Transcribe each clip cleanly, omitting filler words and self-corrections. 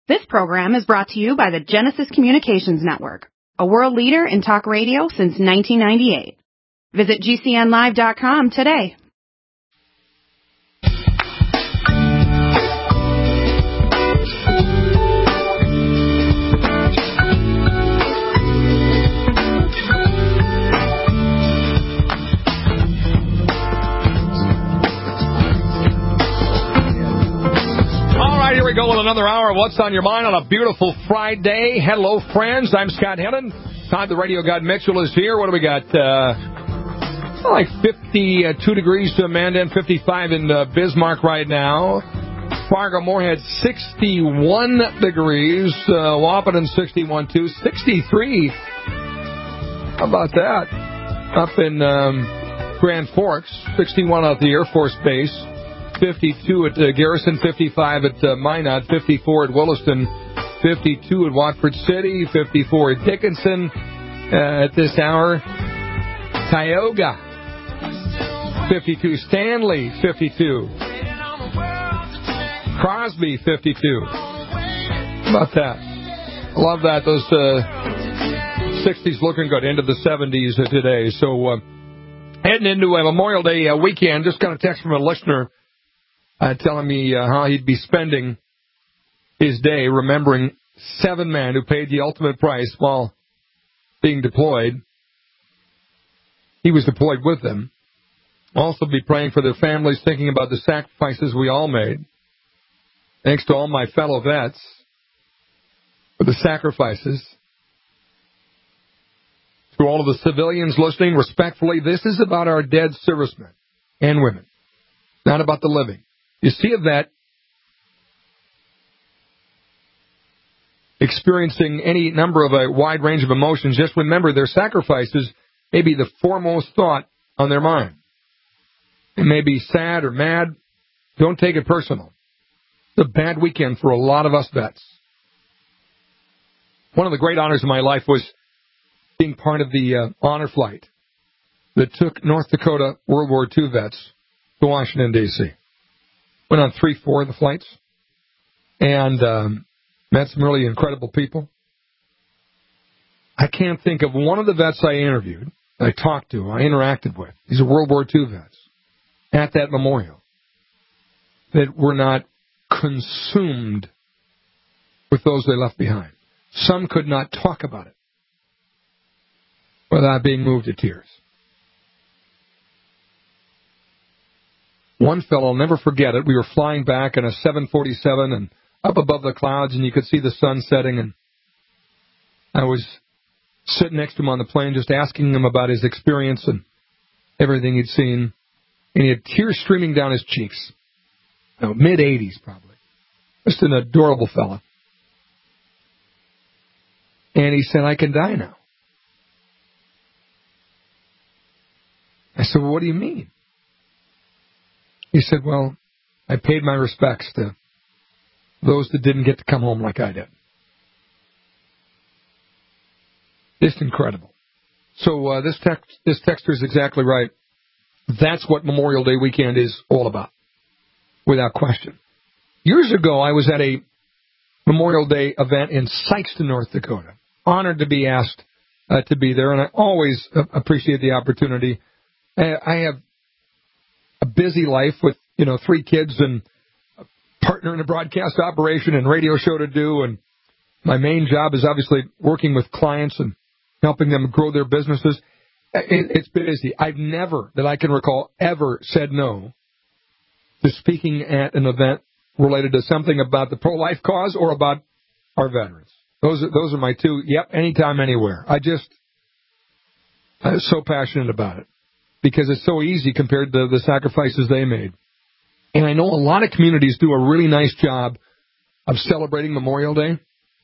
This program is brought to you by the Genesis Communications Network, a world leader in talk radio since 1998. Visit GCNlive.com today. Here we go with another hour of What's on Your Mind on a beautiful Friday. Hello, friends. I'm Scott Hennon. Todd, the radio god Mitchell, is here. What do we got? Like 52 degrees to Amanda and 55 in Bismarck right now. Fargo Moorhead, 61 degrees. Wahpeton, 61, too. 63. How about that? Up in Grand Forks, 61 out at the Air Force Base. 52 at Garrison, 55 at Minot, 54 at Williston, 52 at Watford City, 54 at Dickinson at this hour. Tioga, 52. Stanley, 52. Crosby, 52. How about that? Love that. Those 60s looking good. Into the 70s today. So heading into a Memorial Day weekend, just got a text from a listener telling me how he'd be spending his day remembering 7 men who paid the ultimate price while being deployed. He was deployed with them. Also be praying for their families, thinking about the sacrifices we all made. Thanks to all my fellow vets for the sacrifices. To all of the civilians listening, respectfully, this is about our dead servicemen and women, not about the living. You see a vet experiencing any number of a wide range of emotions, just remember their sacrifices may be the foremost thought on their mind. It may be sad or mad. Don't take it personal. It's a bad weekend for a lot of us vets. One of the great honors of my life was being part of the honor flight that took North Dakota World War II vets to Washington, D.C. Went on 3-4 of the flights and met some really incredible people. I can't think of one of the vets I interviewed, I talked to, I interacted with. These are World War II vets at that memorial that were not consumed with those they left behind. Some could not talk about it without being moved to tears. One fellow, I'll never forget it, we were flying back in a 747 and up above the clouds, and you could see the sun setting, and I was sitting next to him on the plane just asking him about his experience and everything he'd seen, and he had tears streaming down his cheeks. Mid-80s probably. Just an adorable fellow. And he said, I can die now. I said, well, what do you mean? He said, well, I paid my respects to those that didn't get to come home like I did. Just incredible. So this texter is exactly right. That's what Memorial Day weekend is all about, without question. Years ago, I was at a Memorial Day event in Sikeston, North Dakota. Honored to be asked to be there, and I always appreciate the opportunity. I have a busy life with, 3 kids and a partner in a broadcast operation and radio show to do. And my main job is obviously working with clients and helping them grow their businesses. It's busy. I've never, that I can recall, ever said no to speaking at an event related to something about the pro-life cause or about our veterans. Those are my 2. Yep, anytime, anywhere. I'm so passionate about it. Because it's so easy compared to the sacrifices they made. And I know a lot of communities do a really nice job of celebrating Memorial Day.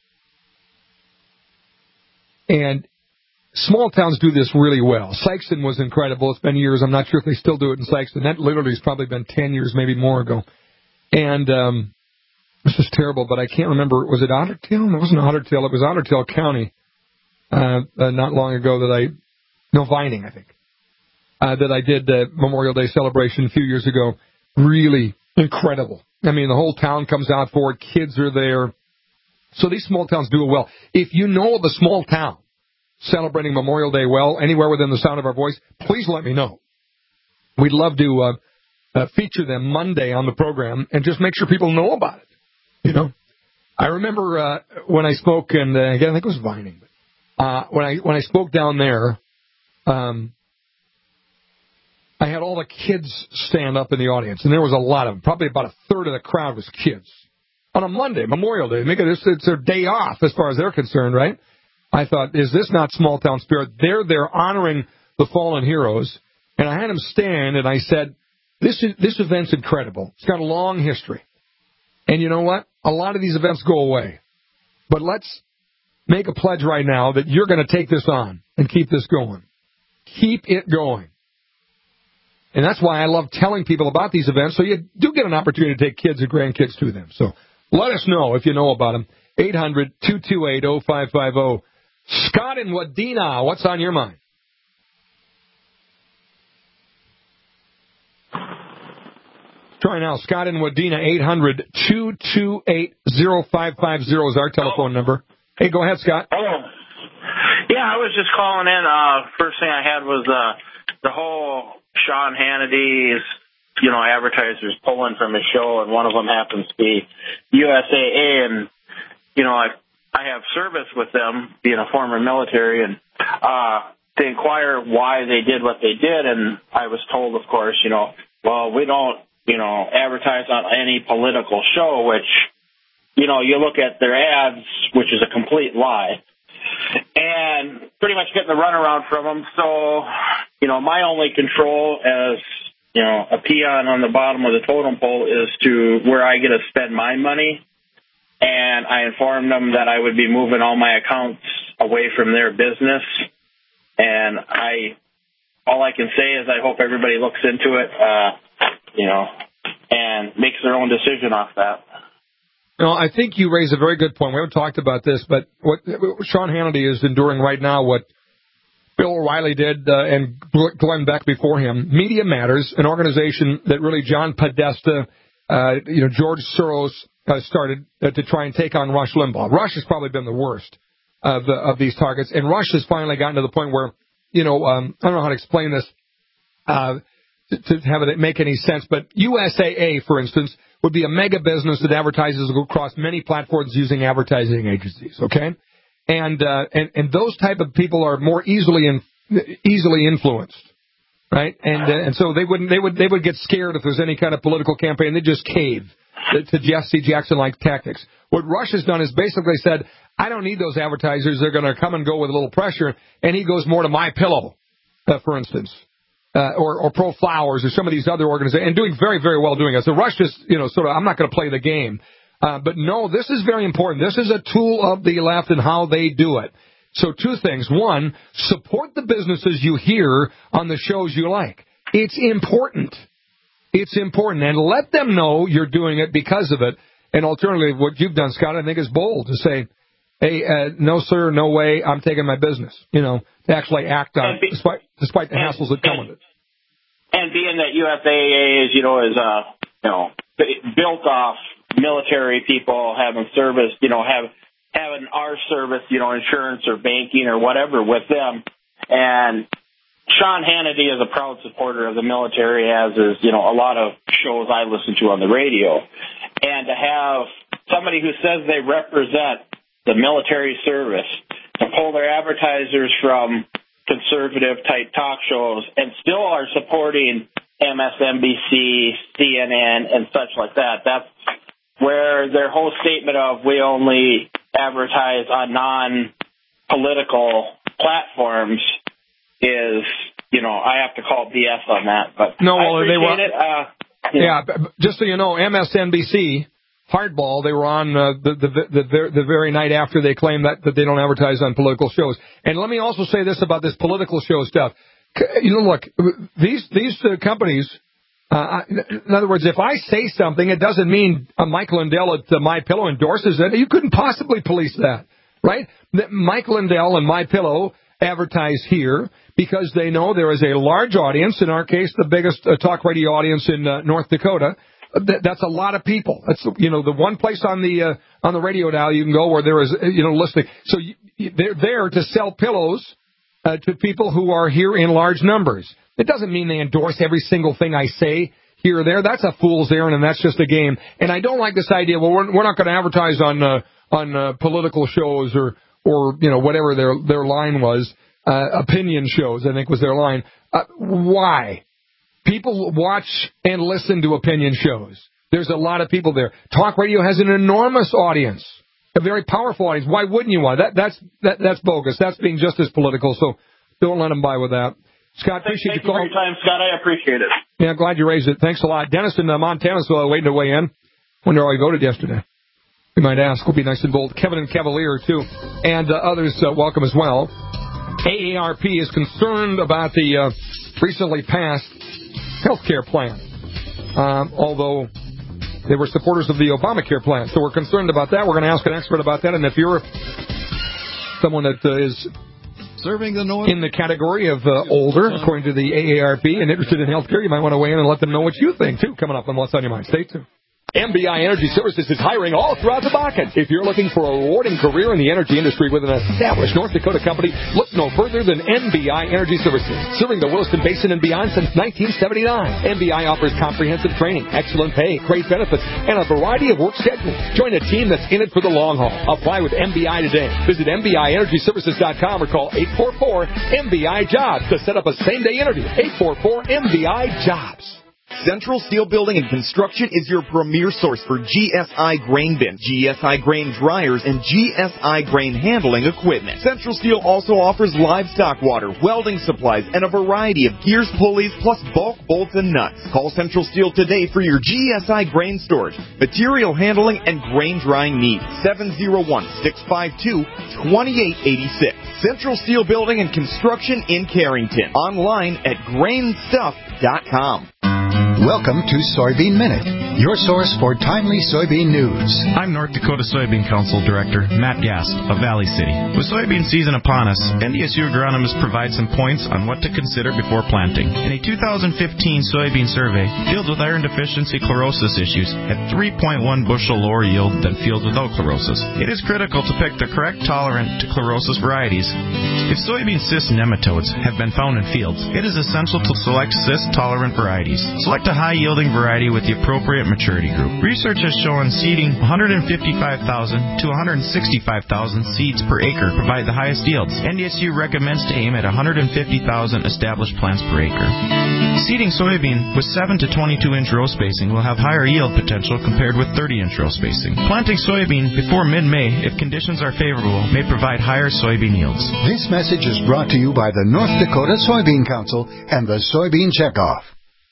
And small towns do this really well. Sikeston was incredible. It's been years. I'm not sure if they still do it in Sikeston. That literally has probably been 10 years, maybe more ago. And this is terrible, but I can't remember. Was it Otter Tail? No, it wasn't Otter Tail. It was Otter Tail County not long ago Vining, I think. That I did the Memorial Day celebration a few years ago. Really incredible. I mean, the whole town comes out for it. Kids are there. So these small towns do it well. If you know of a small town celebrating Memorial Day well, anywhere within the sound of our voice, please let me know. We'd love to feature them Monday on the program and just make sure people know about it. You know, I remember when I spoke, and again, I think it was Vining. When I spoke down there, I had all the kids stand up in the audience, and there was a lot of them. Probably about a third of the crowd was kids. On a Monday, Memorial Day, it's their day off as far as they're concerned, right? I thought, is this not small town spirit? They're there honoring the fallen heroes, and I had them stand, and I said, this event's incredible. It's got a long history. And you know what? A lot of these events go away. But let's make a pledge right now that you're going to take this on and keep this going. Keep it going. And that's why I love telling people about these events, so you do get an opportunity to take kids and grandkids to them. So let us know if you know about them. 800-228-0550. Scott in Wadena, what's on your mind? Try now. Scott in Wadena, 800-228-0550 is our telephone number. Hey, go ahead, Scott. Hello. Yeah, I was just calling in. First thing I had was the whole Sean Hannity's, advertisers pulling from his show, and one of them happens to be USAA, and, I have service with them, being a former military, and to inquire why they did what they did, and I was told, of course, well, we don't, advertise on any political show, which, you look at their ads, which is a complete lie, and pretty much getting the runaround from them. So, my only control as, a peon on the bottom of the totem pole is to where I get to spend my money. And I informed them that I would be moving all my accounts away from their business. And all I can say is I hope everybody looks into it, and makes their own decision off that. I think you raise a very good point. We haven't talked about this, but what Sean Hannity is enduring right now, what Bill O'Reilly did and Glenn Beck before him. Media Matters, an organization that really John Podesta, George Soros started to try and take on Rush Limbaugh. Rush has probably been the worst of these targets, and Rush has finally gotten to the point where, I don't know how to explain this to have it make any sense, but USAA, for instance, would be a mega business that advertises across many platforms using advertising agencies, okay? And those type of people are more easily influenced, right? And so they would get scared if there's any kind of political campaign. They just cave to Jesse Jackson-like tactics. What Rush has done is basically said, I don't need those advertisers. They're going to come and go with a little pressure. And he goes more to MyPillow, for instance, or Pro Flowers or some of these other organizations, and doing very, very well doing it. So Rush just, I'm not going to play the game. But no, this is very important. This is a tool of the left and how they do it. So two things. One, support the businesses you hear on the shows you like. It's important. It's important. And let them know you're doing it because of it. And alternatively, what you've done, Scott, I think is bold to say, hey, no, sir, no way, I'm taking my business, to actually act on it, despite the hassles that come with it. And being that USAA is built off military people having service, having our service, insurance or banking or whatever with them. And Sean Hannity is a proud supporter of the military, as is, a lot of shows I listen to on the radio. And to have somebody who says they represent the military service to pull their advertisers from conservative-type talk shows and still are supporting MSNBC, CNN, and such like that, that's where their whole statement of we only advertise on non-political platforms is, I have to call BS on that. But no, well, I appreciate it. Just so you know, MSNBC, Hardball, they were on the very night after they claimed that they don't advertise on political shows. And let me also say this about this political show stuff. Look, these companies, in other words, if I say something, it doesn't mean Mike Lindell at MyPillow endorses it. You couldn't possibly police that, right? Mike Lindell and MyPillow advertise here because they know there is a large audience, in our case, the biggest talk radio audience in North Dakota, that's a lot of people. That's, the one place on the radio dial you can go where there is, listening. So they're there to sell pillows to people who are here in large numbers. It doesn't mean they endorse every single thing I say here or there. That's a fool's errand, and that's just a game. And I don't like this idea, well, we're not going to advertise on political shows or whatever their line was. Opinion shows, I think, was their line. Why? People watch and listen to opinion shows. There's a lot of people there. Talk radio has an enormous audience, a very powerful audience. Why wouldn't you want? That's bogus. That's being just as political, so don't let them buy with that. Scott, appreciate your call. Thank you for your time, Scott. I appreciate it. Yeah, glad you raised it. Thanks a lot. Dennis in Montana's waiting to weigh in. Wonder how he voted yesterday. We might ask. We'll be nice and bold. Kevin and Cavalier, too, and others welcome as well. AARP is concerned about the recently passed health care plan, although they were supporters of the Obamacare plan. So we're concerned about that. We're going to ask an expert about that. And if you're someone that is serving the North in the category of older, according to the AARP, and interested in health care, you might want to weigh in and let them know what you think, too, coming up on What's on Your Mind. Stay tuned. MBI Energy Services is hiring all throughout the Bakken. If you're looking for a rewarding career in the energy industry with an established North Dakota company, look no further than MBI Energy Services. Serving the Williston Basin and beyond since 1979. MBI offers comprehensive training, excellent pay, great benefits, and a variety of work schedules. Join a team that's in it for the long haul. Apply with MBI today. Visit MBIEnergyServices.com or call 844-MBI-JOBS to set up a same-day interview. 844-MBI-JOBS. Central Steel Building and Construction is your premier source for GSI grain bins, GSI grain dryers, and GSI grain handling equipment. Central Steel also offers livestock water, welding supplies, and a variety of gears, pulleys, plus bulk bolts and nuts. Call Central Steel today for your GSI grain storage, material handling, and grain drying needs. 701-652-2886. Central Steel Building and Construction in Carrington. Online at grainstuff.com. Welcome to Soybean Minute, your source for timely soybean news. I'm North Dakota Soybean Council Director Matt Gast of Valley City. With soybean season upon us, NDSU agronomists provide some points on what to consider before planting. In a 2015 soybean survey, fields with iron deficiency chlorosis issues had 3.1 bushel lower yield than fields without chlorosis. It is critical to pick the correct tolerant to chlorosis varieties. If soybean cyst nematodes have been found in fields, it is essential to select cyst-tolerant varieties. Select a high-yielding variety with the appropriate maturity group. Research has shown seeding 155,000 to 165,000 seeds per acre provide the highest yields. NDSU recommends to aim at 150,000 established plants per acre. Seeding soybean with 7 to 22-inch row spacing will have higher yield potential compared with 30-inch row spacing. Planting soybean before mid-May, if conditions are favorable, may provide higher soybean yields. This message is brought to you by the North Dakota Soybean Council and the Soybean Checkoff.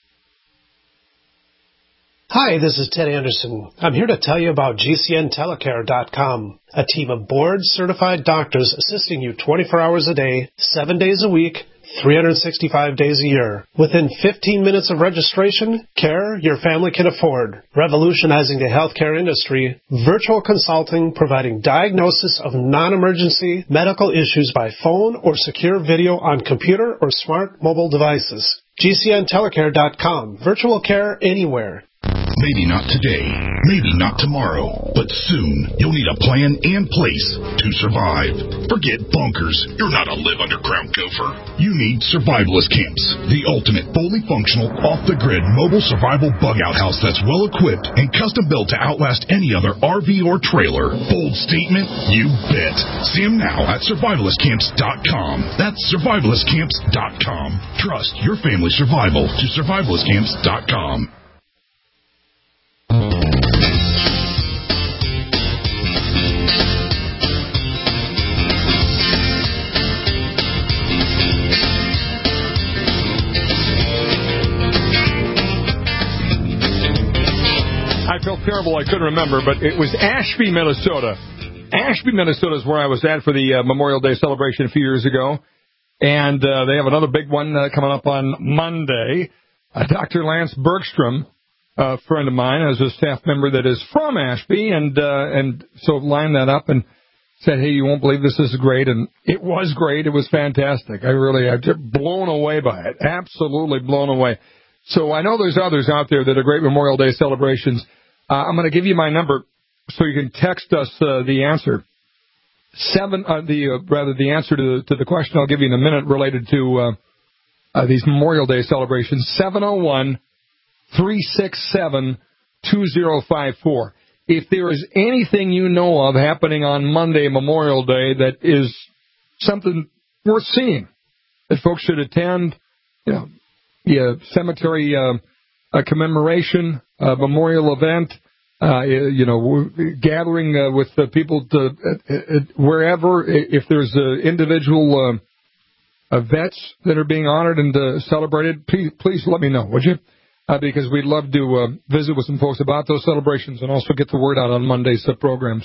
Hi, this is Ted Anderson. I'm here to tell you about GCNTelecare.com, a team of board-certified doctors assisting you 24 hours a day, 7 days a week, 365 days a year. Within 15 minutes of registration, care your family can afford. Revolutionizing the healthcare industry, virtual consulting providing diagnosis of non-emergency medical issues by phone or secure video on computer or smart mobile devices. GCNTelecare.com. Virtual care anywhere. Maybe not today, maybe not tomorrow, but soon you'll need a plan and place to survive. Forget bunkers. You're not a live underground gopher. You need Survivalist Camps, the ultimate fully functional, off-the-grid mobile survival bug-out house that's well-equipped and custom-built to outlast any other RV or trailer. Bold statement? You bet. See them now at survivalistcamps.com. That's survivalistcamps.com. Trust your family's survival to survivalistcamps.com. I felt terrible I couldn't remember, but it was Ashby, Minnesota. Ashby, Minnesota is where I was at for the Memorial Day celebration a few years ago. And they have another big one coming up on Monday. Dr. Lance Bergstrom, a friend of mine, as a staff member that is from Ashby, and so lined that up and said, hey, you won't believe this is great. And it was great. It was fantastic. I'm just blown away by it. Absolutely blown away. So I know there's others out there that are great Memorial Day celebrations. I'm going to give you my number so you can text us the answer. The answer to the question I'll give you in a minute related to these Memorial Day celebrations. 701-367-2054. If there is anything you know of happening on Monday, Memorial Day, that is something worth seeing, that folks should attend, the cemetery commemoration, memorial event, gathering with the people wherever. If there's individual vets that are being honored and celebrated, please let me know, would you? Because we'd love to visit with some folks about those celebrations and also get the word out on Monday's program.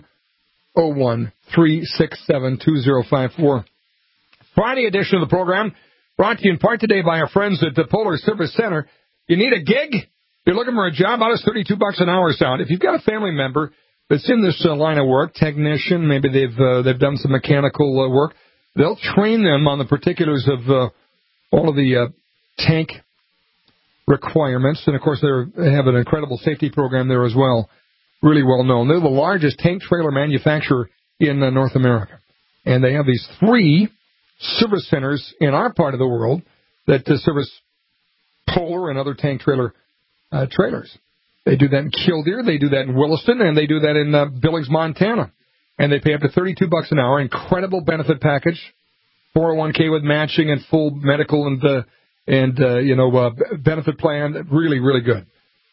701-367-2054. Friday edition of the program brought to you in part today by our friends at the Polar Service Center. You need a gig? You're looking for a job? How does $32 an hour sound? If you've got a family member that's in this line of work, technician, maybe they've done some mechanical work, they'll train them on the particulars of all of the tank requirements. And, of course, they have an incredible safety program there as well, really well known. They're the largest tank trailer manufacturer in North America. And they have these 3 service centers in our part of the world that service Polar and other tank trailer trailers. They do that in Killdeer, they do that in Williston, and they do that in Billings, Montana. And they pay up to $32 an hour. Incredible benefit package, 401k with matching and full medical and benefit plan. Really, really good.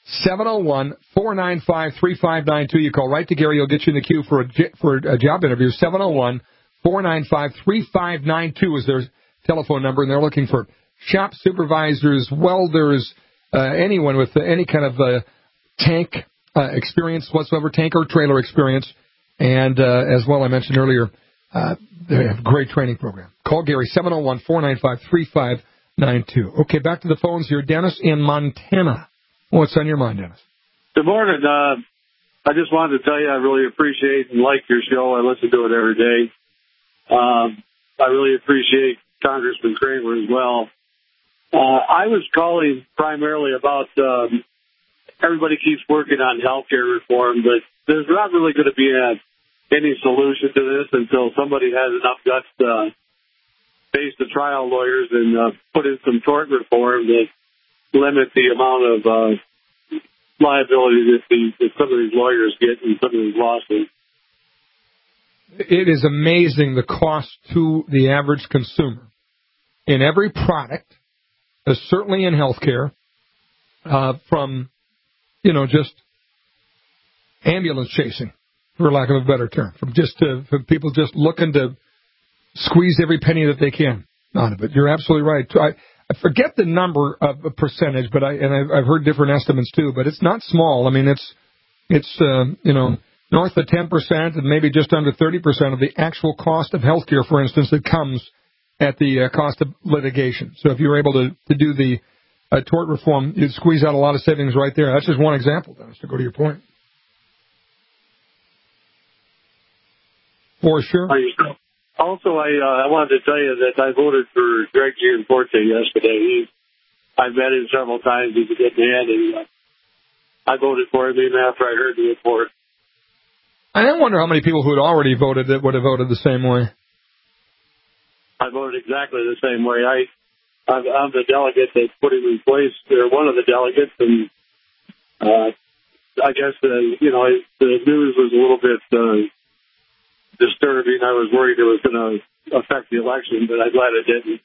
701-495-3592. You call right to Gary. He'll get you in the queue for a job interview. 701-495-3592 is their telephone number, and they're looking for shop supervisors, welders, anyone with any kind of tank experience whatsoever, tank or trailer experience. And as well, I mentioned earlier, they have a great training program. Call Gary, 701-495-3592. Okay, back to the phones here. Dennis in Montana. What's on your mind, Dennis? Good morning. I just wanted to tell you I really appreciate and like your show. I listen to it every day. I really appreciate Congressman Kramer as well. I was calling primarily about everybody keeps working on health care reform, but there's not really going to be any solution to this until somebody has enough guts to face the trial lawyers and put in some tort reform that limit the amount of liability that some of these lawyers get in some of these lawsuits. It is amazing the cost to the average consumer in every product, certainly in healthcare, from, just ambulance chasing, for lack of a better term, from people just looking to squeeze every penny that they can out of it. You're absolutely right. I forget the number of a percentage, but I've heard different estimates too. But it's not small. I mean, it's north of 10% and maybe just under 30% of the actual cost of healthcare, for instance, that comes at the cost of litigation. So if you're able to do the tort reform, you'd squeeze out a lot of savings right there. That's just one example, Dennis, to go to your point. For sure. Also, I wanted to tell you that I voted for Greg Gianforte yesterday. I've met him several times. He's a good man, and I voted for him even after I heard the report. I wonder how many people who had already voted that would have voted the same way. I voted exactly the same way. I'm the delegate that put him in place, or one of the delegates, and I guess the news was a little bit disturbing. I was worried it was going to affect the election, but I'm glad it didn't.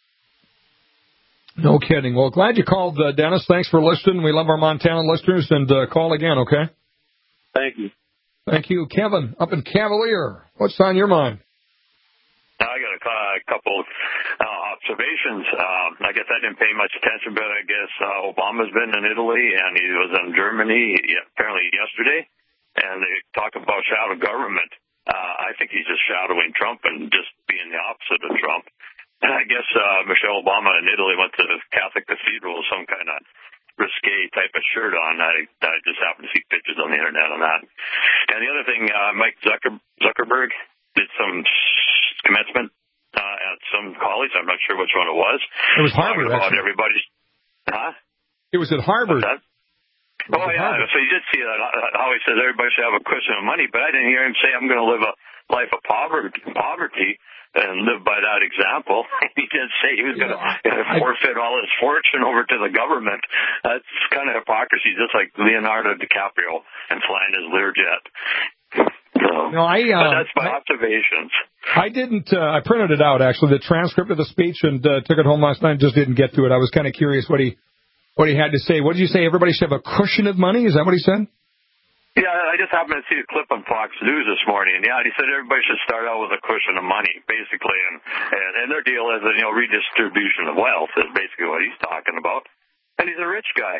No kidding. Well, glad you called, Dennis. Thanks for listening. We love our Montana listeners, and call again, okay? Thank you. Thank you. Kevin, up in Cavalier. What's on your mind? I got a couple observations. I guess I didn't pay much attention, but I guess Obama's been in Italy, and he was in Germany apparently yesterday, and they talk about shadow government. I think he's just shadowing Trump and just being the opposite of Trump. And I guess Michelle Obama in Italy went to the Catholic Cathedral with some kind of risque type of shirt on. I just happened to see pictures on the internet on that. And the other thing, Mike Zuckerberg did some commencement at some college. I'm not sure which one it was. It was Harvard, about actually. Everybody's, huh? It was at Harvard. Oh, yeah. So you did see that, how he says everybody should have a cushion of money, but I didn't hear him say I'm going to live a life of poverty and live by that example. He did say he was going to forfeit all his fortune over to the government. That's kind of hypocrisy, just like Leonardo DiCaprio and flying his Learjet. No, but that's my observations. I didn't. I printed it out, actually, the transcript of the speech, and took it home last night and just didn't get to it. I was kind of curious what he had to say. What did you say? Everybody should have a cushion of money? Is that what he said? Yeah, I just happened to see a clip on Fox News this morning. Yeah, he said everybody should start out with a cushion of money, basically, and their deal is redistribution of wealth is basically what he's talking about. And he's a rich guy.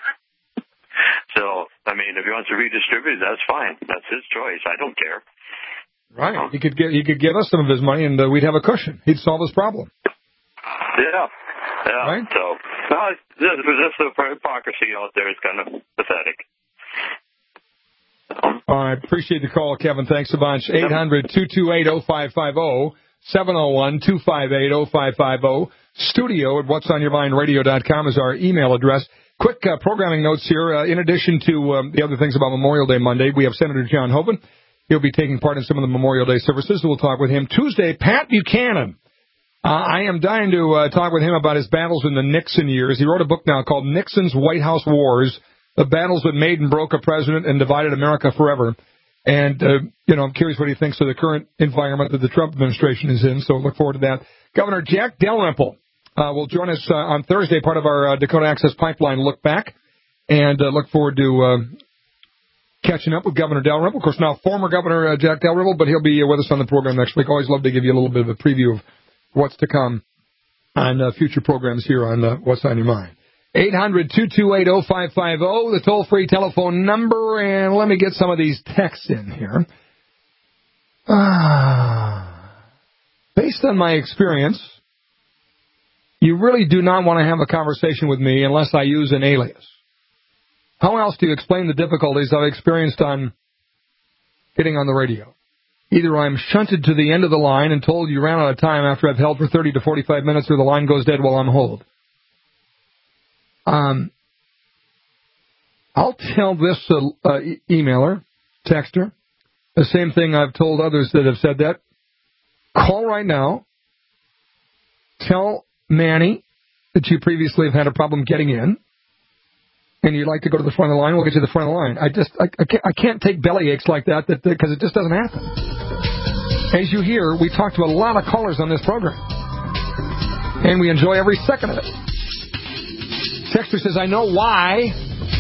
So, I mean, if he wants to redistribute, that's fine. That's his choice. I don't care. Right. He could give us some of his money, and we'd have a cushion. He'd solve his problem. Yeah. Right? So, just the hypocrisy out there is kind of pathetic. I appreciate the call, Kevin. Thanks a bunch. 800-228-0550, 701-258-0550. Studio at whatsonyourmindradio.com is our email address. Quick programming notes here. In addition to the other things about Memorial Day Monday, we have Senator John Hoeven. He'll be taking part in some of the Memorial Day services. We'll talk with him. Tuesday, Pat Buchanan. I am dying to talk with him about his battles in the Nixon years. He wrote a book now called Nixon's White House Wars, the battles that made and broke a president and divided America forever. And, I'm curious what he thinks of the current environment that the Trump administration is in, so look forward to that. Governor Jack Dalrymple will join us on Thursday, part of our Dakota Access Pipeline look back, and look forward to catching up with Governor Dalrymple. Of course, now former Governor Jack Dalrymple, but he'll be with us on the program next week. Always love to give you a little bit of a preview of what's to come on future programs here on What's on Your Mind. 800-228-0550, the toll-free telephone number, and let me get some of these texts in here. Based on my experience, you really do not want to have a conversation with me unless I use an alias. How else do you explain the difficulties I've experienced on getting on the radio? Either I'm shunted to the end of the line and told you ran out of time after I've held for 30 to 45 minutes, or the line goes dead while I'm hold. I'll tell this emailer, texter, the same thing I've told others that have said that. Call right now. Tell Manny that you previously have had a problem getting in, and you'd like to go to the front of the line. We'll get you to the front of the line. I can't take belly aches like that because it just doesn't happen. As you hear, we talked to a lot of callers on this program, and we enjoy every second of it. Texter says, I know why.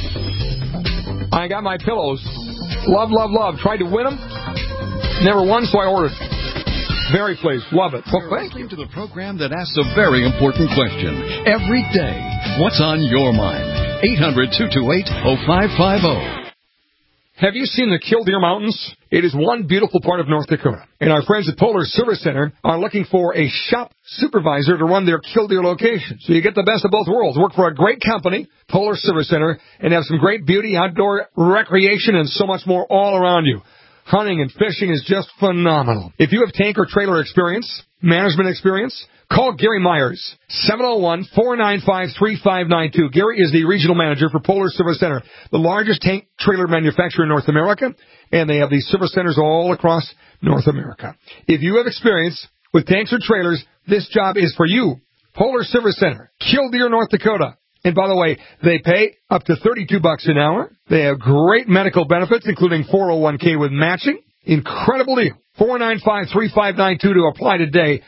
I got my pillows. Love, love, love. Tried to win them. Never won, so I ordered. Very pleased. Love it. Well, thank you. To the program that asks a very important question every day. What's on your mind? 800-228-0550. Have you seen the Killdeer Mountains? It is one beautiful part of North Dakota. And our friends at Polar Service Center are looking for a shop supervisor to run their Killdeer location. So you get the best of both worlds. Work for a great company, Polar Service Center, and have some great beauty, outdoor recreation, and so much more all around you. Hunting and fishing is just phenomenal. If you have tank or trailer experience, management experience, call Gary Myers, 701-495-3592. Gary is the regional manager for Polar Service Center, the largest tank trailer manufacturer in North America, and they have these service centers all across North America. If you have experience with tanks or trailers, this job is for you. Polar Service Center, Killdeer, North Dakota. And by the way, they pay up to $32 an hour. They have great medical benefits, including 401k with matching. Incredible deal. 495-3592 to apply today.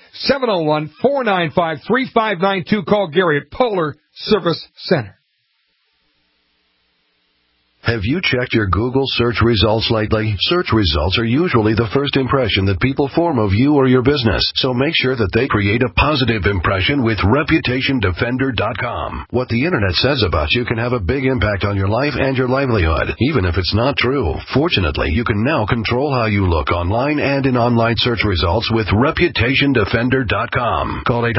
701-495-3592. Call Gary at Polar Service Center. Have you checked your Google search results lately? Search results are usually the first impression that people form of you or your business, so make sure that they create a positive impression with ReputationDefender.com. What the Internet says about you can have a big impact on your life and your livelihood, even if it's not true. Fortunately, you can now control how you look online and in online search results with ReputationDefender.com. Call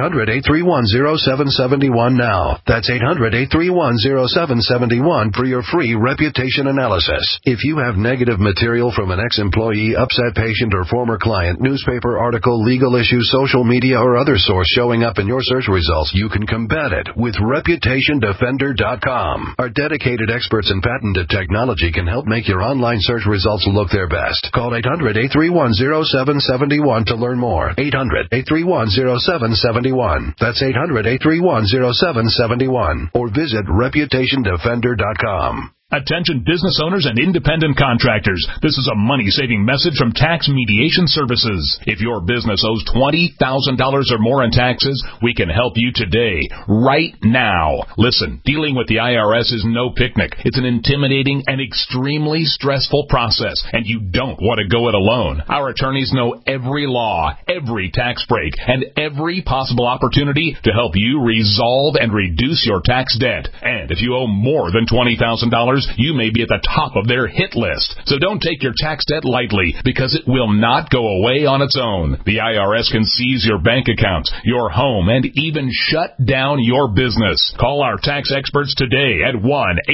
800-831-0771 now. That's 800-831-0771 for your free Reputation reputation analysis. If you have negative material from an ex-employee, upset patient, or former client, newspaper article, legal issue, social media, or other source showing up in your search results, you can combat it with ReputationDefender.com. Our dedicated experts in patented technology can help make your online search results look their best. Call 800-831-0771 to learn more. 800-831-0771. That's 800-831-0771. Or visit ReputationDefender.com. Attention business owners and independent contractors. This is a money-saving message from Tax Mediation Services. If your business owes $20,000 or more in taxes, we can help you today, right now. Listen, dealing with the IRS is no picnic. It's an intimidating and extremely stressful process, and you don't want to go it alone. Our attorneys know every law, every tax break, and every possible opportunity to help you resolve and reduce your tax debt. And if you owe more than $20,000, you may be at the top of their hit list. So don't take your tax debt lightly, because it will not go away on its own. The IRS can seize your bank accounts, your home, and even shut down your business. Call our tax experts today at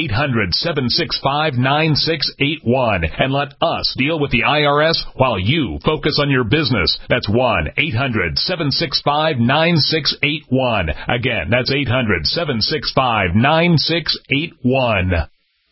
1-800-765-9681 and let us deal with the IRS while you focus on your business. That's 1-800-765-9681. Again, that's 800-765-9681.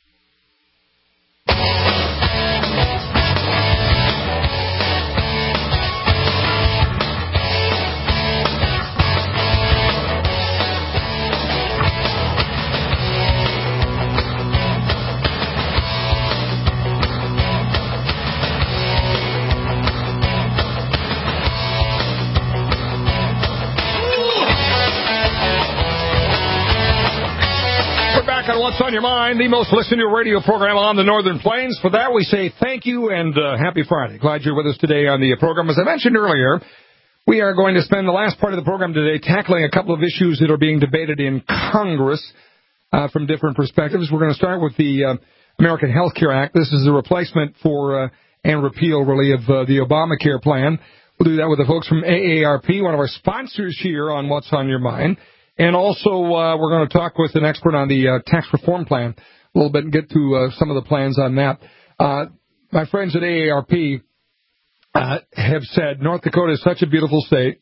What's on Your Mind, the most listened to radio program on the Northern Plains. For that, we say thank you and happy Friday. Glad you're with us today on the program. As I mentioned earlier, we are going to spend the last part of the program today tackling a couple of issues that are being debated in Congress from different perspectives. We're going to start with the American Health Care Act. This is a replacement for and repeal, really, of the Obamacare plan. We'll do that with the folks from AARP, one of our sponsors here on What's on Your Mind. And also, we're going to talk with an expert on the tax reform plan a little bit and get to some of the plans on that. My friends at AARP have said North Dakota is such a beautiful state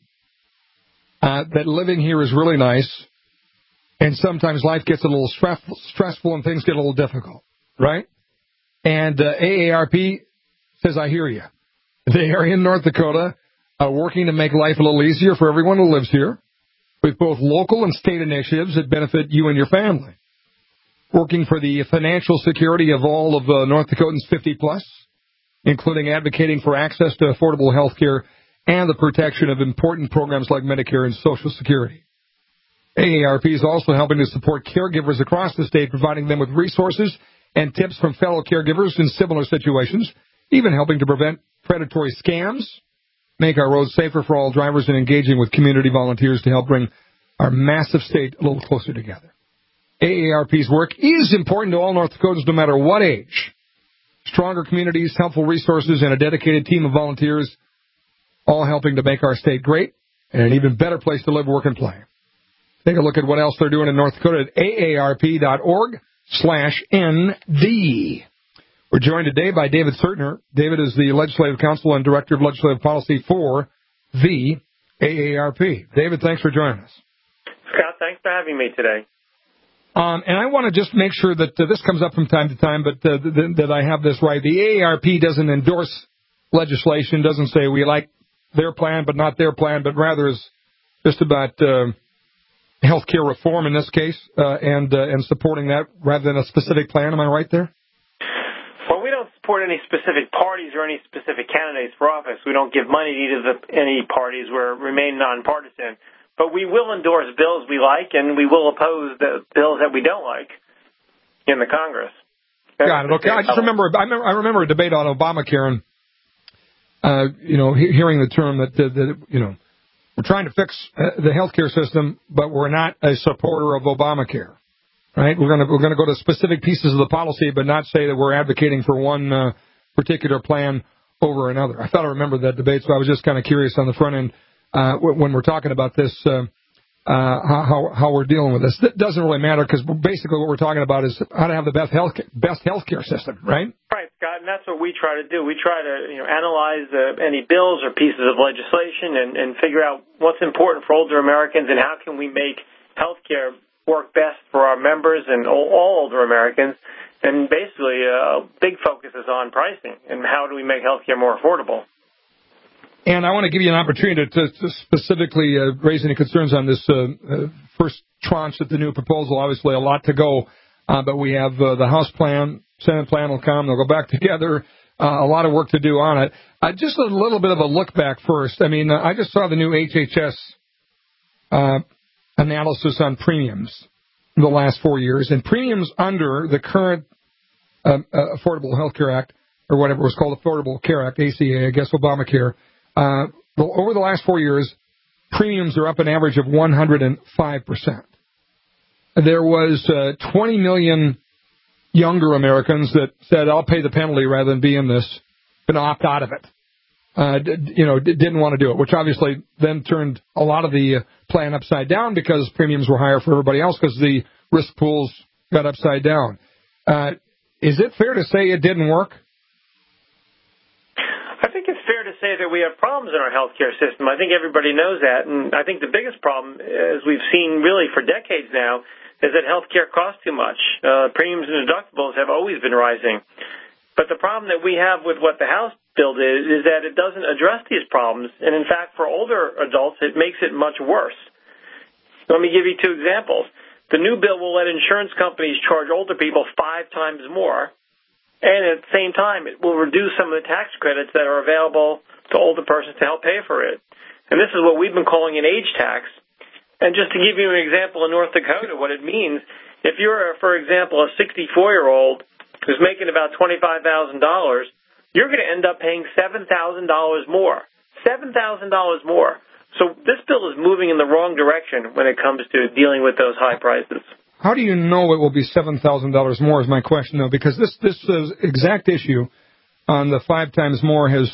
that living here is really nice, and sometimes life gets a little stressful and things get a little difficult, right? And AARP says, I hear you. They are in North Dakota working to make life a little easier for everyone who lives here, with both local and state initiatives that benefit you and your family. Working for the financial security of all of North Dakotans 50+, including advocating for access to affordable health care and the protection of important programs like Medicare and Social Security. AARP is also helping to support caregivers across the state, providing them with resources and tips from fellow caregivers in similar situations, even helping to prevent predatory scams, make our roads safer for all drivers, and engaging with community volunteers to help bring our massive state a little closer together. AARP's work is important to all North Dakotans, no matter what age. Stronger communities, helpful resources, and a dedicated team of volunteers, all helping to make our state great and an even better place to live, work, and play. Take a look at what else they're doing in North Dakota at aarp.org/ND. We're joined today by David Sertner. David is the Legislative Counsel and Director of Legislative Policy for the AARP. David, thanks for joining us. Scott, thanks for having me today. And I want to just make sure that this comes up from time to time, but that I have this right. The AARP doesn't endorse legislation, doesn't say we like their plan but not their plan, but rather is just about health care reform in this case and supporting that rather than a specific plan. Am I right there? Well, we don't support any specific parties or any specific candidates for office. We don't give money to any parties. We remain nonpartisan. But we will endorse bills we like, and we will oppose the bills that we don't like in the Congress. Got it. Okay. I remember a debate on Obamacare, and hearing the term that we're trying to fix the healthcare system, but we're not a supporter of Obamacare. Right? We're going to go to specific pieces of the policy, but not say that we're advocating for one particular plan over another. I thought I remembered that debate, so I was just kind of curious on the front end when we're talking about this how we're dealing with this. It doesn't really matter because basically what we're talking about is how to have the best healthcare system, right? Right, Scott, and that's what we try to do. We try to analyze any bills or pieces of legislation and figure out what's important for older Americans and how can we make healthcare work best for our members and all older Americans. And basically, a big focus is on pricing and how do we make healthcare more affordable. And I want to give you an opportunity to specifically raise any concerns on this first tranche of the new proposal. Obviously, a lot to go, but we have the House plan, Senate plan will come. They'll go back together. A lot of work to do on it. Just a little bit of a look back first. I mean, I just saw the new HHS analysis on premiums in the last 4 years, and premiums under the current Affordable Health Care Act, or whatever it was called, Affordable Care Act, ACA, I guess Obamacare. Over the last 4 years, premiums are up an average of 105%. There was 20 million younger Americans that said, I'll pay the penalty rather than be in this, and opt out of it. Didn't want to do it, which obviously then turned a lot of the plan upside down because premiums were higher for everybody else because the risk pools got upside down. Is it fair to say it didn't work? I think it's fair to say that we have problems in our healthcare system. I think everybody knows that, and I think the biggest problem, as we've seen really for decades now, is that healthcare costs too much. Premiums and deductibles have always been rising. But the problem that we have with what the House bill is that it doesn't address these problems, and in fact, for older adults, it makes it much worse. Let me give you 2 examples. The new bill will let insurance companies charge older people 5 times more, and at the same time, it will reduce some of the tax credits that are available to older persons to help pay for it. And this is what we've been calling an age tax. And just to give you an example in North Dakota, what it means, if you're, for example, a 64-year-old who's making about $25,000, you're going to end up paying $7,000 more. $7,000 more. So this bill is moving in the wrong direction when it comes to dealing with those high prices. How do you know it will be $7,000 more is my question, though, because this exact issue on the 5 times more has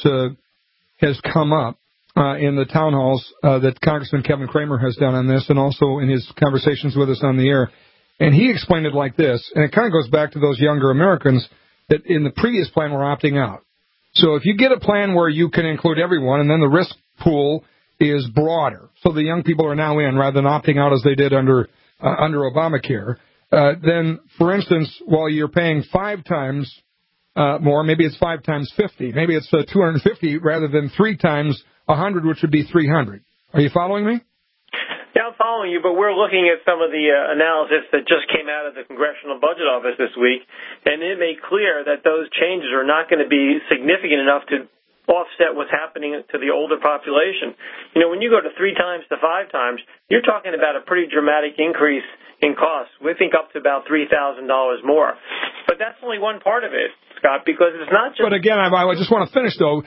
come up in the town halls that Congressman Kevin Cramer has done on this and also in his conversations with us on the air. And he explained it like this, and it kind of goes back to those younger Americans that in the previous plan were opting out. So if you get a plan where you can include everyone and then the risk pool is broader, so the young people are now in rather than opting out as they did under Obamacare, then, for instance, while you're paying 5 times more, maybe it's 5 times 50. Maybe it's 250 rather than 3 times 100, which would be 300. Are you following me? Yeah, I'm following you, but we're looking at some of the analysis that just came out of the Congressional Budget Office this week, and it made clear that those changes are not going to be significant enough to offset what's happening to the older population. When you go to 3 times to 5 times, you're talking about a pretty dramatic increase in costs. We think up to about $3,000 more. But that's only one part of it, Scott, because it's not just... But again, I just want to finish, though.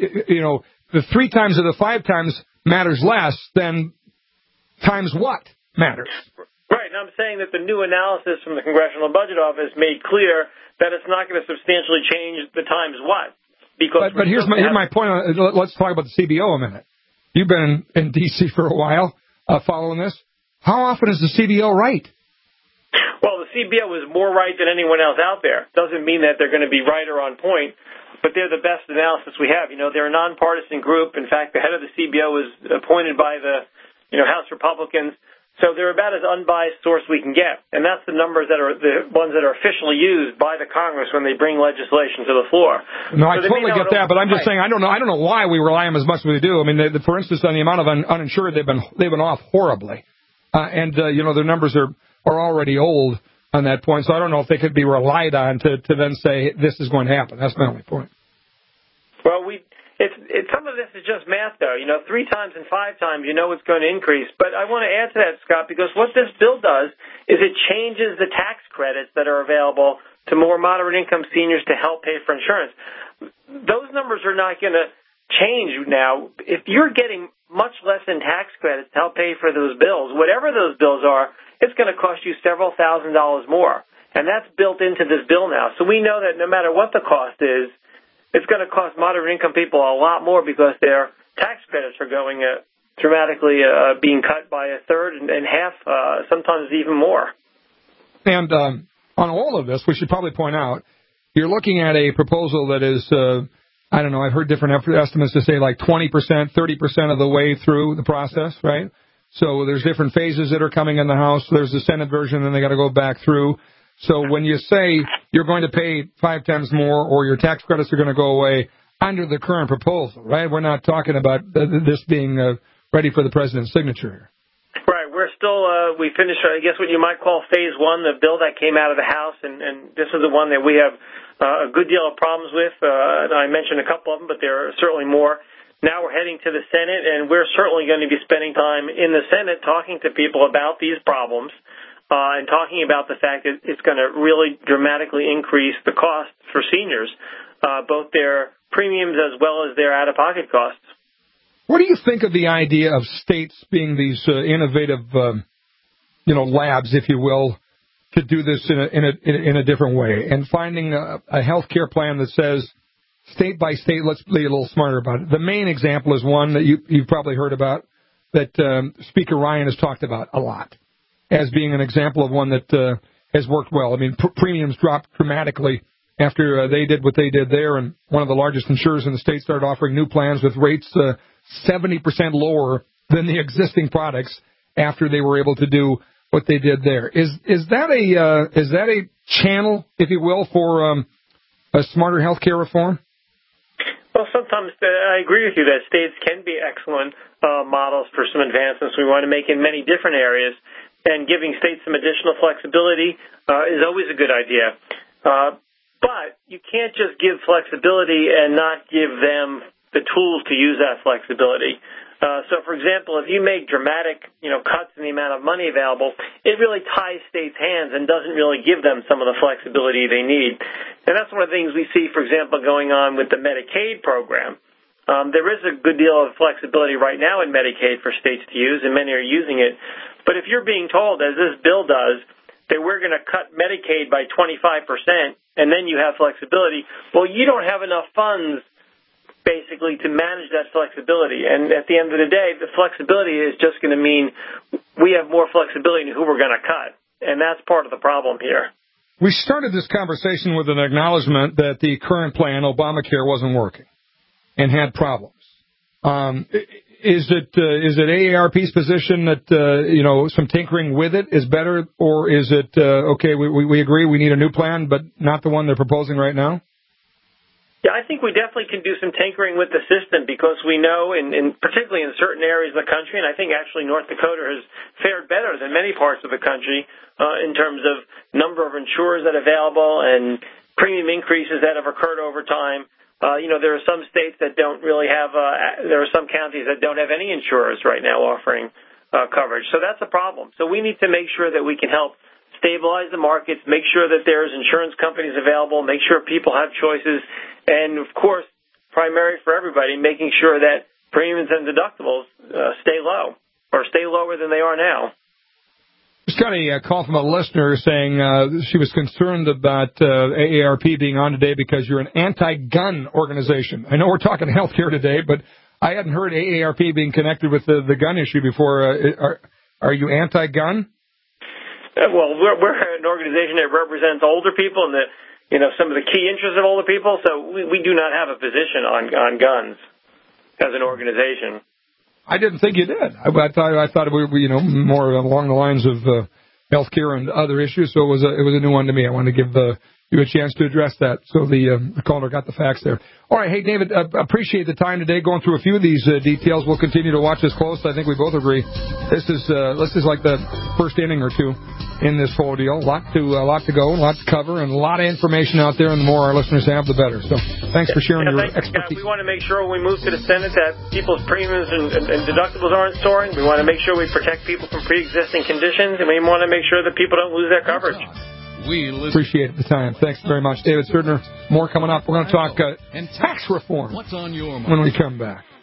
The 3 times or the 5 times matters less than times what matters. Right, and I'm saying that the new analysis from the Congressional Budget Office made clear that it's not going to substantially change the times what. But here's my point. Let's talk about the CBO a minute. You've been in D.C. for a while following this. How often is the CBO right? Well, the CBO is more right than anyone else out there. Doesn't mean that they're going to be right or on point, but they're the best analysis we have. They're a nonpartisan group. In fact, the head of the CBO was appointed by the House Republicans. So they're about as unbiased source we can get. And that's the numbers that are the ones that are officially used by the Congress when they bring legislation to the floor. No, I totally get that, but I'm just saying I don't know why we rely on them as much as we do. I mean, for instance, on the amount of uninsured, they've been off horribly. And their numbers are already old on that point. So I don't know if they could be relied on to then say this is going to happen. That's my only point. Well, some of this is just math, though. 3 times and 5 times, it's going to increase. But I want to add to that, Scott, because what this bill does is it changes the tax credits that are available to more moderate-income seniors to help pay for insurance. Those numbers are not going to change now. If you're getting much less in tax credits to help pay for those bills, whatever those bills are, it's going to cost you several $1,000s more. And that's built into this bill now. So we know that no matter what the cost is, it's going to cost moderate-income people a lot more because their tax credits are going dramatically being cut by a third and half, sometimes even more. And on all of this, we should probably point out, you're looking at a proposal that is, I don't know, I've heard different estimates to say like 20%, 30% of the way through the process, right? So there's different phases that are coming in the House. There's the Senate version, and they got to go back through. So when you say you're going to pay 5 times more or your tax credits are going to go away under the current proposal, right? We're not talking about this being ready for the president's signature here. Right. We're still, we finished, I guess, what you might call phase one, the bill that came out of the House, and this is the one that we have a good deal of problems with. I mentioned a couple of them, but there are certainly more. Now we're heading to the Senate, and we're certainly going to be spending time in the Senate talking to people about these problems and talking about the fact that it's going to really dramatically increase the cost for seniors, both their premiums as well as their out-of-pocket costs. What do you think of the idea of states being these innovative, labs, if you will, to do this in a different way, and finding a health care plan that says state by state, let's be a little smarter about it. The main example is one that you've probably heard about that Speaker Ryan has talked about a lot as being an example of one that has worked well. I mean, premiums dropped dramatically after they did what they did there, and one of the largest insurers in the state started offering new plans with rates 70% lower than the existing products after they were able to do what they did there. Is that a channel, if you will, for a smarter health care reform? Well, sometimes I agree with you that states can be excellent models for some advancements we want to make in many different areas, and giving states some additional flexibility is always a good idea. But you can't just give flexibility and not give them the tools to use that flexibility. So, for example, if you make dramatic, cuts in the amount of money available, it really ties states' hands and doesn't really give them some of the flexibility they need. And that's one of the things we see, for example, going on with the Medicaid program. There is a good deal of flexibility right now in Medicaid for states to use, and many are using it. But if you're being told, as this bill does, that we're going to cut Medicaid by 25%, and then you have flexibility, well, you don't have enough funds basically to manage that flexibility. And at the end of the day, the flexibility is just going to mean we have more flexibility in who we're going to cut. And that's part of the problem here. We started this conversation with an acknowledgement that the current plan, Obamacare, wasn't working and had problems. Is it AARP's position that, some tinkering with it is better, or is it, okay, we agree we need a new plan, but not the one they're proposing right now? Yeah, I think we definitely can do some tinkering with the system because we know, particularly in certain areas of the country, and I think actually North Dakota has fared better than many parts of the country in terms of number of insurers that are available and premium increases that have occurred over time. There are some states that don't really have, there are some counties that don't have any insurers right now offering coverage. So that's a problem. So we need to make sure that we can help stabilize the markets, make sure that there's insurance companies available, make sure people have choices, and, of course, primary for everybody, making sure that premiums and deductibles stay low or stay lower than they are now. Just got a call from a listener saying she was concerned about AARP being on today because you're an anti-gun organization. I know we're talking healthcare today, but I hadn't heard AARP being connected with the gun issue before. Are you anti-gun? Well, we're an organization that represents older people and some of the key interests of older people, so we do not have a position on guns as an organization. I didn't think you did. I thought we were, more along the lines of healthcare and other issues. So it was a new one to me. I wanted to give you a chance to address that. So the caller got the facts there. All right, hey David, appreciate the time today going through a few of these details. We'll continue to watch this close. I think we both agree this is like the first inning or two in this whole deal. A lot to go, a lot to cover, and a lot of information out there. And the more our listeners have, the better. So thanks for sharing your expertise. We want to make sure when we move to the Senate that people's premiums and deductibles aren't soaring. We want to make sure we protect people from pre-existing conditions, and we want to make sure that people don't lose their coverage. We appreciate the time. Thanks very much, David Surdner. More coming up. We're going to talk tax reform What's on your mind? When we come back.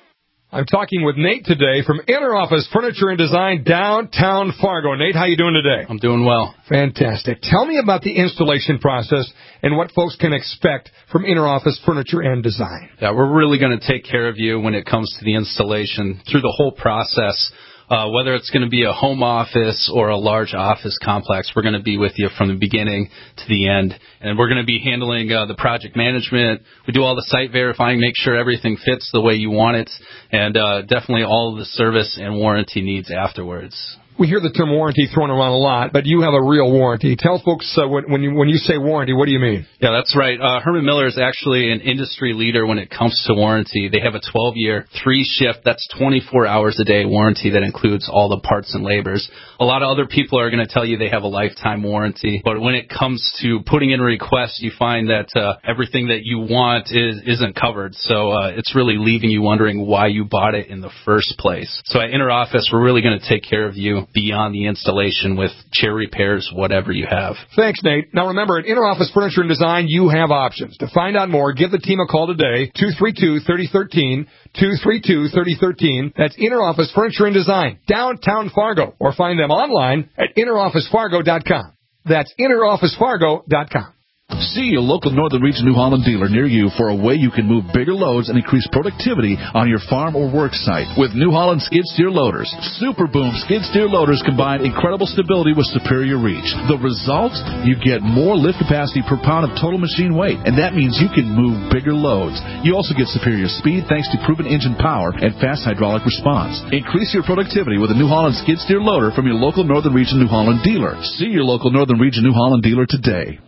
I'm talking with Nate today from Inner Office Furniture and Design, downtown Fargo. Nate, how you doing today? I'm doing well. Fantastic. Tell me about the installation process and what folks can expect from Inner Office Furniture and Design. Yeah, we're really going to take care of you when it comes to the installation through the whole process. Whether it's going to be a home office or a large office complex, we're going to be with you from the beginning to the end. And we're going to be handling the project management. We do all the site verifying, make sure everything fits the way you want it, and definitely all of the service and warranty needs afterwards. We hear the term warranty thrown around a lot, but you have a real warranty. Tell folks when you say warranty, what do you mean? Yeah, that's right. Herman Miller is actually an industry leader when it comes to warranty. They have a 12-year, 3-shift, that's 24 hours a day warranty that includes all the parts and labors. A lot of other people are going to tell you they have a lifetime warranty, but when it comes to putting in requests, you find that everything that you want isn't covered. So it's really leaving you wondering why you bought it in the first place. So at Inner Office, we're really going to take care of you beyond the installation with chair repairs, whatever you have. Thanks, Nate. Now remember, at Inner Office Furniture and Design, you have options. To find out more, give the team a call today, 232-3013, 232-3013. That's Inner Office Furniture and Design, downtown Fargo, or find them online at innerofficefargo.com. That's innerofficefargo.com. See your local Northern Region New Holland dealer near you for a way you can move bigger loads and increase productivity on your farm or work site with New Holland skid steer loaders. Super Boom skid steer loaders combine incredible stability with superior reach. The result? You get more lift capacity per pound of total machine weight, and that means you can move bigger loads. You also get superior speed thanks to proven engine power and fast hydraulic response. Increase your productivity with a New Holland skid steer loader from your local Northern Region New Holland dealer. See your local Northern Region New Holland dealer today.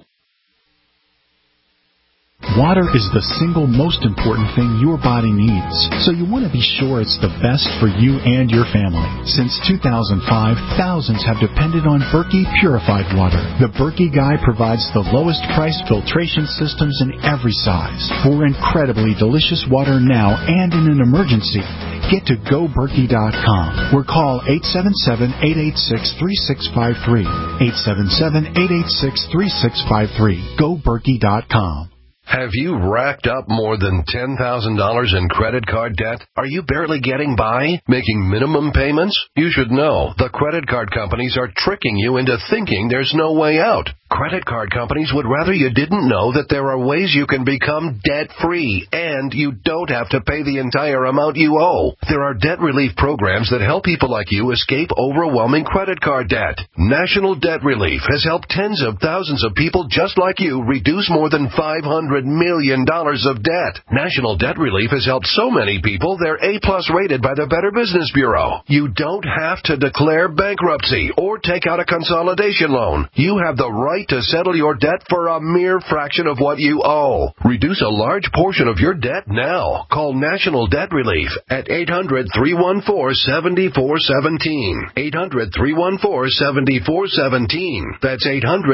Water is the single most important thing your body needs, so you want to be sure it's the best for you and your family. Since 2005, thousands have depended on Berkey purified water. The Berkey Guy provides the lowest price filtration systems in every size. For incredibly delicious water now and in an emergency, get to GoBerkey.com or call 877-886-3653. 877-886-3653. GoBerkey.com. Have you racked up more than $10,000 in credit card debt? Are you barely getting by, making minimum payments? You should know the credit card companies are tricking you into thinking there's no way out. Credit card companies would rather you didn't know that there are ways you can become debt-free, and you don't have to pay the entire amount you owe. There are debt relief programs that help people like you escape overwhelming credit card debt. National Debt Relief has helped tens of thousands of people just like you reduce more than $500 million of debt. National Debt Relief has helped so many people they're A-plus rated by the Better Business Bureau. You don't have to declare bankruptcy or take out a consolidation loan. You have the right to settle your debt for a mere fraction of what you owe. Reduce a large portion of your debt now. Call National Debt Relief at 800-314-7417. 800-314-7417. That's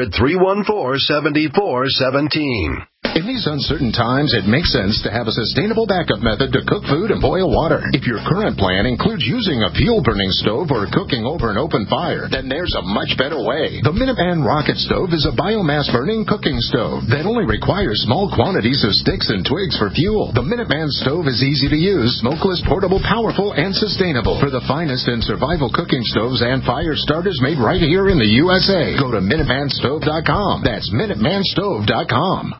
800-314-7417. In these uncertain times, it makes sense to have a sustainable backup method to cook food and boil water. If your current plan includes using a fuel-burning stove or cooking over an open fire, then there's a much better way. The Minuteman Rocket Stove is a biomass-burning cooking stove that only requires small quantities of sticks and twigs for fuel. The Minuteman Stove is easy to use, smokeless, portable, powerful, and sustainable. For the finest in survival cooking stoves and fire starters made right here in the USA, go to MinutemanStove.com. That's MinutemanStove.com.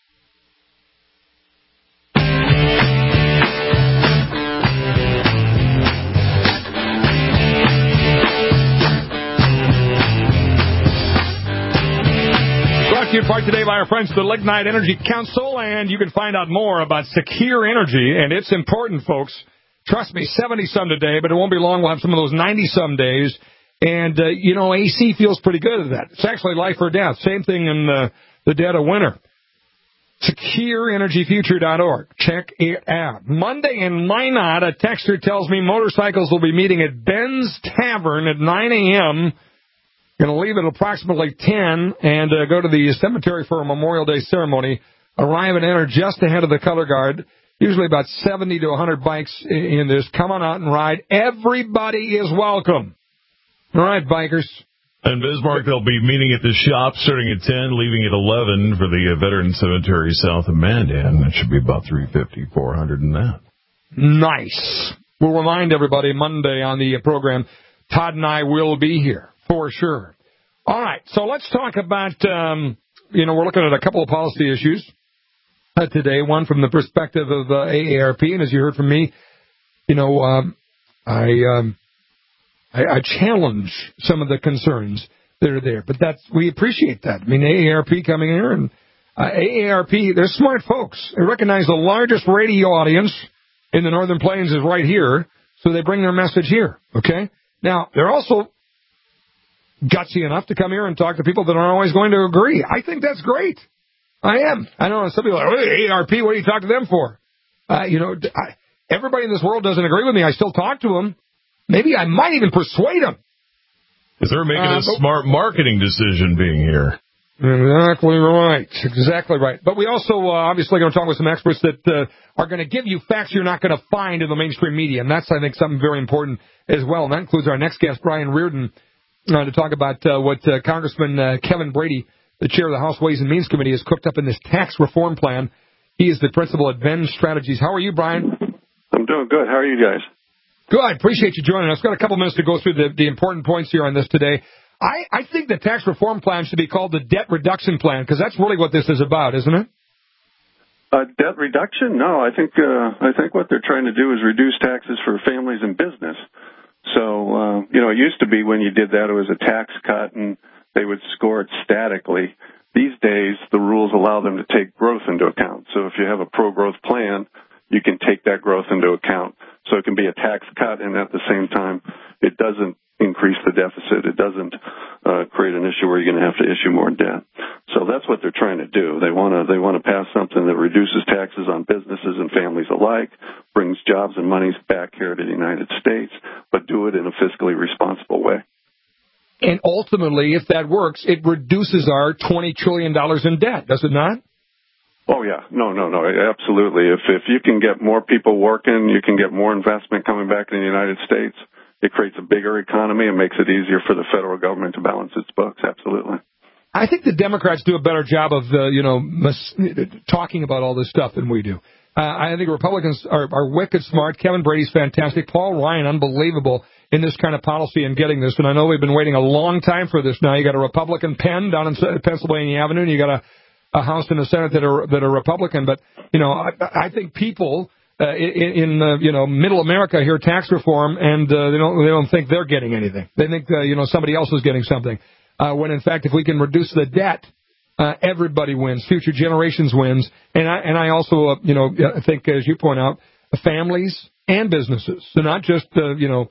In part today by our friends at the Lignite Energy Council, and you can find out more about Secure Energy, and it's important, folks. Trust me, 70-some today, but it won't be long. We'll have some of those 90-some days, and, AC feels pretty good at that. It's actually life or death. Same thing in the dead of winter. SecureEnergyFuture.org. Check it out. Monday in Minot, a texter tells me motorcycles will be meeting at Ben's Tavern at 9 a.m., Going to leave at approximately 10 and go to the cemetery for a Memorial Day ceremony. Arrive and enter just ahead of the color guard. Usually about 70 to 100 bikes in this. Come on out and ride. Everybody is welcome. All right, bikers. In Bismarck, they'll be meeting at the shop starting at 10, leaving at 11 for the Veteran Cemetery south of Mandan. That should be about 350, 400 in that. Nice. We'll remind everybody Monday on the program, Todd and I will be here for sure. All right, so let's talk about, we're looking at a couple of policy issues today, one from the perspective of AARP, and as you heard from me, I challenge some of the concerns that are there, but we appreciate that. I mean, AARP coming here, and AARP, they're smart folks. They recognize the largest radio audience in the Northern Plains is right here, so they bring their message here, okay? Now, they're also gutsy enough to come here and talk to people that aren't always going to agree. I think that's great. I am. I know some people are like, hey, AARP, what do you talk to them for? Everybody in this world doesn't agree with me. I still talk to them. Maybe I might even persuade them. Because they're making a smart marketing decision being here. Exactly right. Exactly right. But we also obviously going to talk with some experts that are going to give you facts you're not going to find in the mainstream media. And that's, I think, something very important as well. And that includes our next guest, Brian Reardon, to talk about what Congressman Kevin Brady, the chair of the House Ways and Means Committee, has cooked up in this tax reform plan. He is the principal at Venn Strategies. How are you, Brian? I'm doing good. How are you guys? Good. Appreciate you joining us. Got a couple minutes to go through the important points here on this today. I think the tax reform plan should be called the debt reduction plan, because that's really what this is about, isn't it? Debt reduction? No, I think what they're trying to do is reduce taxes for families and business. So, it used to be when you did that, it was a tax cut and they would score it statically. These days, the rules allow them to take growth into account. So if you have a pro-growth plan, you can take that growth into account. So it can be a tax cut, and at the same time, it doesn't increase the deficit. It doesn't create an issue where you're going to have to issue more debt. So that's what they're trying to do. They want to pass something that reduces taxes on businesses and families alike, brings jobs and monies back here to the United States, but do it in a fiscally responsible way. And ultimately, if that works, it reduces our $20 trillion in debt, does it not? Oh, yeah. No, absolutely. If you can get more people working, you can get more investment coming back in the United States. It creates a bigger economy and makes it easier for the federal government to balance its books. Absolutely. I think the Democrats do a better job of, talking about all this stuff than we do. I think Republicans are wicked smart. Kevin Brady's fantastic. Paul Ryan, unbelievable in this kind of policy and getting this. And I know we've been waiting a long time for this now. You got a Republican pen down in Pennsylvania Avenue, and you got a House and a Senate that are Republican. But, I think people in middle America hear tax reform, and they don't think they're getting anything. They think, somebody else is getting something. When, in fact, if we can reduce the debt, everybody wins. Future generations wins. And I also, think, as you point out, families and businesses. So not just, the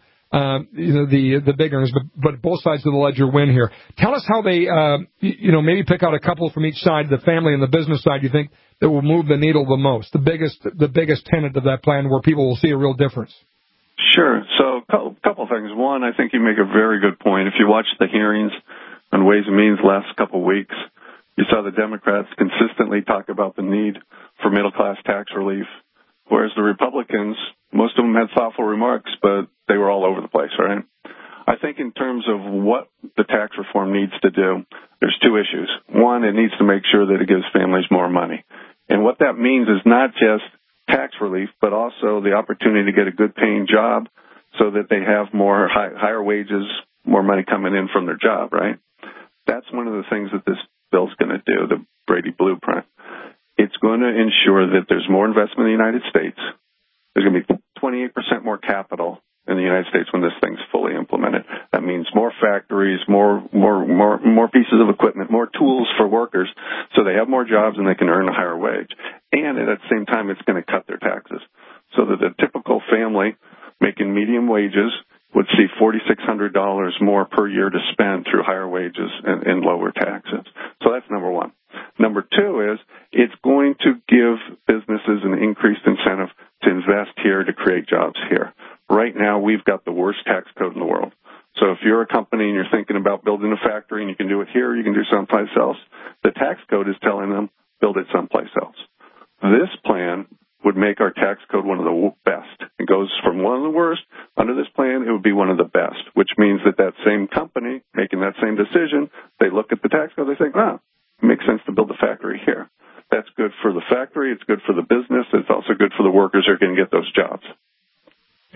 big earners, but both sides of the ledger win here. Tell us how they, maybe pick out a couple from each side, the family and the business side, you think that will move the needle the most, the biggest tenet of that plan where people will see a real difference. Sure. So a couple of things. One, I think you make a very good point. If you watch the hearings on Ways and Means last couple of weeks, you saw the Democrats consistently talk about the need for middle-class tax relief, whereas the Republicans, most of them had thoughtful remarks, but they were all over the place, right? I think in terms of what the tax reform needs to do, there's two issues. One, it needs to make sure that it gives families more money. And what that means is not just tax relief, but also the opportunity to get a good-paying job so that they have more higher wages, more money coming in from their job, right? That's one of the things that this bill's going to do, the Brady Blueprint. It's going to ensure that there's more investment in the United States. There's going to be 28% more capital in the United States when this thing's fully implemented. That means more factories, more pieces of equipment, more tools for workers, so they have more jobs and they can earn a higher wage. And at the same time, it's going to cut their taxes, so that a typical family making medium wages would see $4,600 more per year to spend through higher wages and lower taxes. So that's number one. Number two is it's going to give businesses an increased incentive to invest here to create jobs here. Right now, we've got the worst tax code in the world. So if you're a company and you're thinking about building a factory and you can do it here, you can do it someplace else, the tax code is telling them build it someplace else. This plan would make our tax code one of the best. It goes from one of the worst. Under this plan, it would be one of the best, which means that same company making that same decision, they look at the tax code, they think, it makes sense to build a factory here. That's good for the factory. It's good for the business. It's also good for the workers who are going to get those jobs.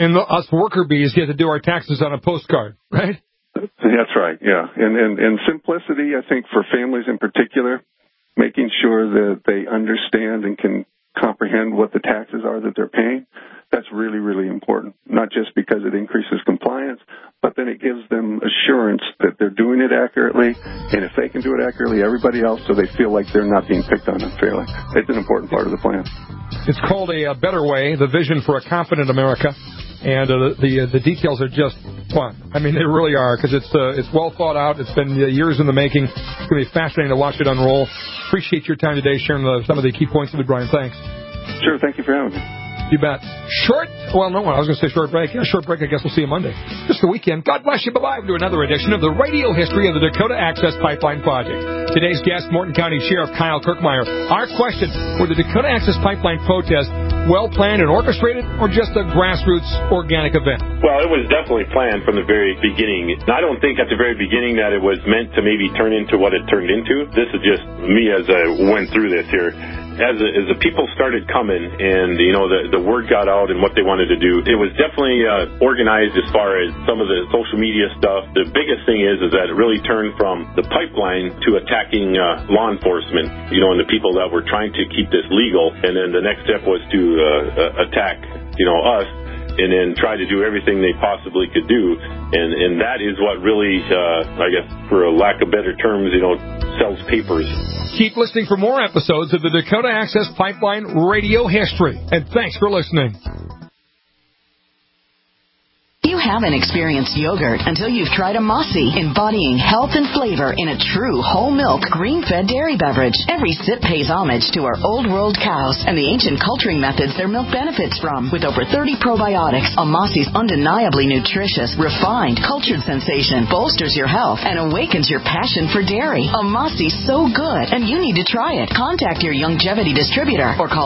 And us worker bees get to do our taxes on a postcard, right? That's right, yeah. And simplicity, I think, for families in particular, making sure that they understand and can comprehend what the taxes are that they're paying, that's really, really important. Not just because it increases compliance, but then it gives them assurance that they're doing it accurately, and if they can do it accurately, everybody else, so they feel like they're not being picked on unfairly. It's an important part of the plan. It's called A Better Way, the vision for a confident America. And the details are just fun. I mean, they really are, because it's well thought out. It's been years in the making. It's going to be fascinating to watch it unroll. Appreciate your time today sharing some of the key points of it, Brian. Thanks. Sure. Thank you for having me. You bet. I was going to say short break. Yeah, short break. I guess we'll see you Monday. Just the weekend. God bless you. Bye-bye. To another edition of the radio history of the Dakota Access Pipeline Project. Today's guest, Morton County Sheriff Kyle Kirkmeyer. Our question, were the Dakota Access Pipeline protest well-planned and orchestrated, or just a grassroots organic event? Well, it was definitely planned from the very beginning. I don't think at the very beginning that it was meant to maybe turn into what it turned into. This is just me as I went through this here. As the people started coming and, the word got out and what they wanted to do, it was definitely organized as far as some of the social media stuff. The biggest thing is that it really turned from the pipeline to attacking law enforcement, and the people that were trying to keep this legal. And then the next step was to attack, us, and then try to do everything they possibly could do. And that is what really, I guess, for a lack of better terms, sells papers. Keep listening for more episodes of the Dakota Access Pipeline Radio History. And thanks for listening. You haven't experienced yogurt until you've tried a Mossy, embodying health and flavor in a true whole milk, green-fed dairy beverage. Every sip pays homage to our old world cows and the ancient culturing methods their milk benefits from. With over 30 probiotics, a Mossy's undeniably nutritious, refined, cultured sensation bolsters your health and awakens your passion for dairy. A Mossy's so good, and you need to try it. Contact your Youngevity distributor or call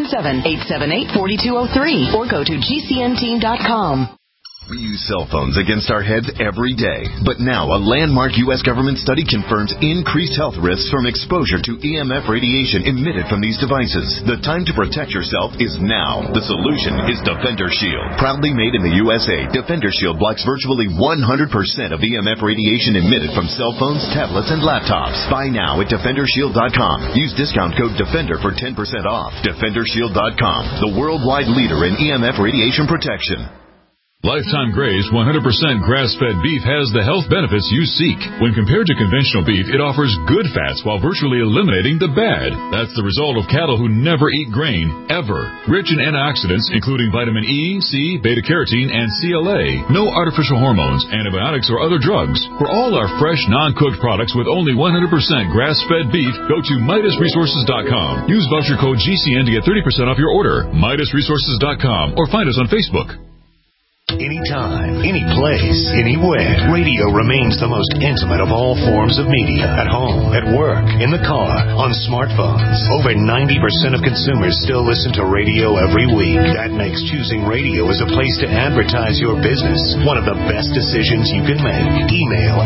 877-878-4203 or go to gcnteam.com. We use cell phones against our heads every day. But now a landmark U.S. government study confirms increased health risks from exposure to EMF radiation emitted from these devices. The time to protect yourself is now. The solution is Defender Shield. Proudly made in the USA, Defender Shield blocks virtually 100% of EMF radiation emitted from cell phones, tablets, and laptops. Buy now at DefenderShield.com. Use discount code DEFENDER for 10% off. DefenderShield.com, the worldwide leader in EMF radiation protection. Lifetime Graze 100% grass-fed beef has the health benefits you seek. When compared to conventional beef, it offers good fats while virtually eliminating the bad. That's the result of cattle who never eat grain, ever. Rich in antioxidants, including vitamin E, C, beta-carotene, and CLA. No artificial hormones, antibiotics, or other drugs. For all our fresh, non-cooked products with only 100% grass-fed beef, go to MidasResources.com. Use voucher code GCN to get 30% off your order. MidasResources.com or find us on Facebook. Anytime, any place, anywhere. Radio remains the most intimate of all forms of media. At home, at work, in the car, on smartphones. Over 90% of consumers still listen to radio every week. That makes choosing radio as a place to advertise your business one of the best decisions you can make. Email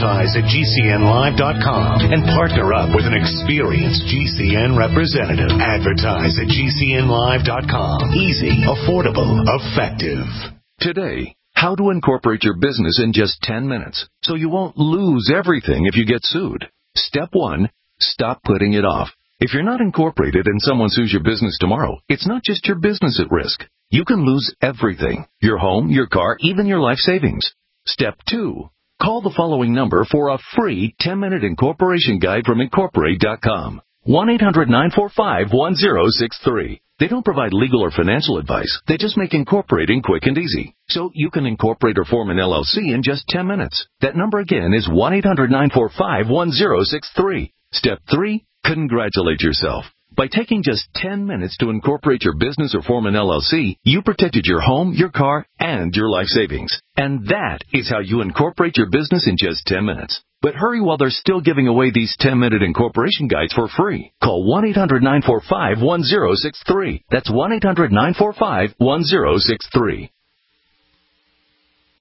advertise@gcnlive.com and partner up with an experienced GCN representative. Advertise@gcnlive.com. Easy, affordable, effective. Today, how to incorporate your business in just 10 minutes so you won't lose everything if you get sued. Step 1, stop putting it off. If you're not incorporated and someone sues your business tomorrow, it's not just your business at risk. You can lose everything: your home, your car, even your life savings. Step 2, call the following number for a free 10-minute incorporation guide from Incorporate.com. 1-800-945-1063. They don't provide legal or financial advice. They just make incorporating quick and easy. So you can incorporate or form an LLC in just 10 minutes. That number again is 1-800-945-1063. Step 3, congratulate yourself. By taking just 10 minutes to incorporate your business or form an LLC, you protected your home, your car, and your life savings. And that is how you incorporate your business in just 10 minutes. But hurry while they're still giving away these 10-minute incorporation guides for free. Call 1-800-945-1063. That's 1-800-945-1063.